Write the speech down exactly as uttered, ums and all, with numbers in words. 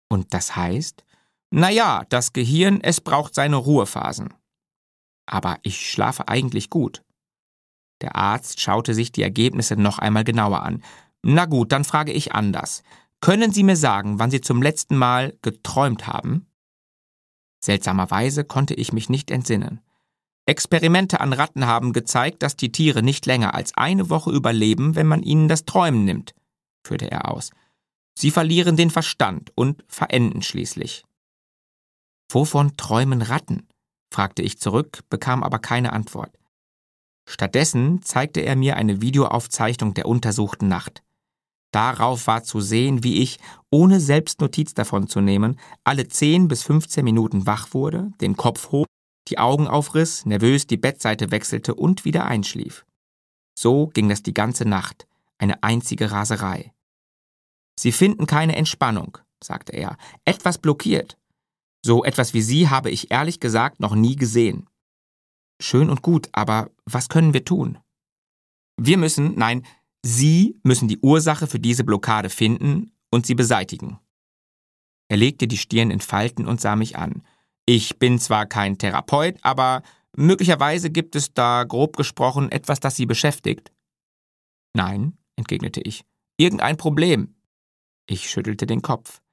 Und das heißt? Naja, das Gehirn, es braucht seine Ruhephasen. Aber ich schlafe eigentlich gut. Der Arzt schaute sich die Ergebnisse noch einmal genauer an. Na gut, dann frage ich anders. Können Sie mir sagen, wann Sie zum letzten Mal geträumt haben? Seltsamerweise konnte ich mich nicht entsinnen. Experimente an Ratten haben gezeigt, dass die Tiere nicht länger als eine Woche überleben, wenn man ihnen das Träumen nimmt, führte er aus. Sie verlieren den Verstand und verenden schließlich. Wovon träumen Ratten? Fragte ich zurück, bekam aber keine Antwort. Stattdessen zeigte er mir eine Videoaufzeichnung der untersuchten Nacht. Darauf war zu sehen, wie ich, ohne selbst Notiz davon zu nehmen, alle zehn bis fünfzehn Minuten wach wurde, den Kopf hob, die Augen aufriss, nervös die Bettseite wechselte und wieder einschlief. So ging das die ganze Nacht, eine einzige Raserei. Sie finden keine Entspannung, sagte er. Etwas blockiert. So etwas wie Sie habe ich ehrlich gesagt noch nie gesehen. Schön und gut, aber was können wir tun? Wir müssen, nein, Sie müssen die Ursache für diese Blockade finden und sie beseitigen. Er legte die Stirn in Falten und sah mich an. Ich bin zwar kein Therapeut, aber möglicherweise gibt es da, grob gesprochen, etwas, das Sie beschäftigt. Nein, entgegnete ich. Irgendein Problem. Ich schüttelte den Kopf.